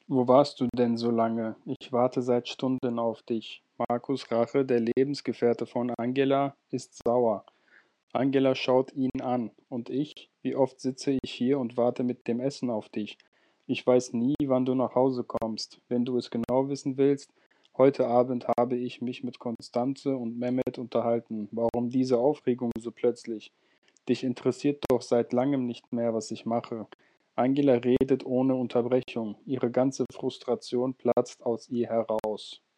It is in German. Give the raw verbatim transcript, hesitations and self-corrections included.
Wo warst du denn so lange? Ich warte seit Stunden auf dich. Markus Rache, der Lebensgefährte von Angela, ist sauer. Angela schaut ihn an. Und ich? Wie oft sitze ich hier und warte mit dem Essen auf dich? Ich weiß nie, wann du nach Hause kommst. Wenn du es genau wissen willst, heute Abend habe ich mich mit Constanze und Mehmet unterhalten. Warum diese Aufregung so plötzlich? Dich interessiert doch seit langem nicht mehr, was ich mache. Angela redet ohne Unterbrechung. Ihre ganze Frustration platzt aus ihr heraus.